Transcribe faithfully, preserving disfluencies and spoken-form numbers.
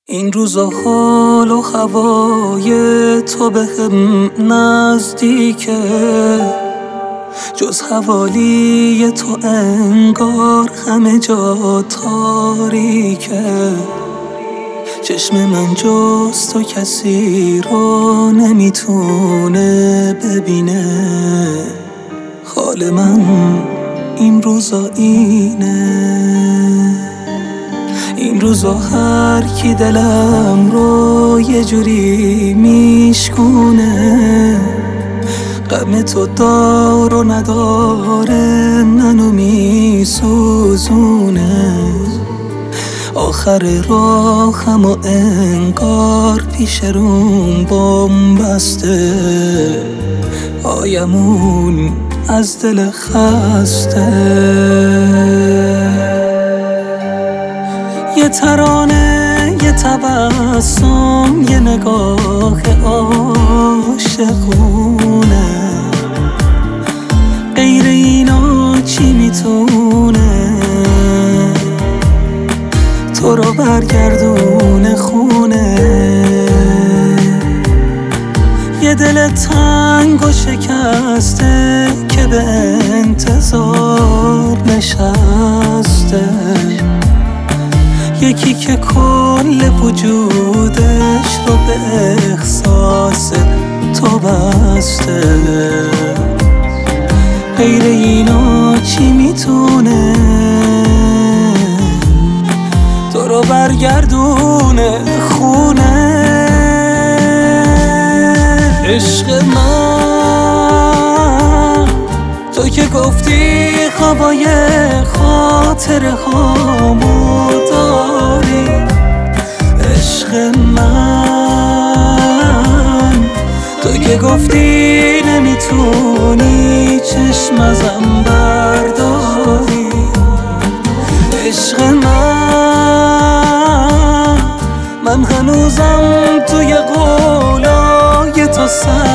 این روزا حال و هوای تو به هم نزدیکه، جز حوالی تو انگار همه جا تاریکه. چشم من جز تو کسی رو نمیتونه ببینه، حال من این روزا اینه. این روزا هر کی دلم رو یه جوری میشکونه، غم تو دار و نداره منو میسوزونه. آخر راهم و انگار پیش روم بم بسته، آیمون از دل خسته. یه ترانه، یه تبسم، یه نگاه عاشقونه، غیر اینا چی میتونه تو رو برگردونه خونه؟ یه دل تنگ و شکسته که به انتظار نشسته، یکی که کل وجودش رو به احساس تو بسته. غیر اینا چی میتونه تو رو برگردونه خونه؟ عشق من تو که گفتی هوای خاطره هامو داری، عشق من تو که گفتی نمیتونی چشم ازم برداری، عشق من من هنوزم توی قولای تو سر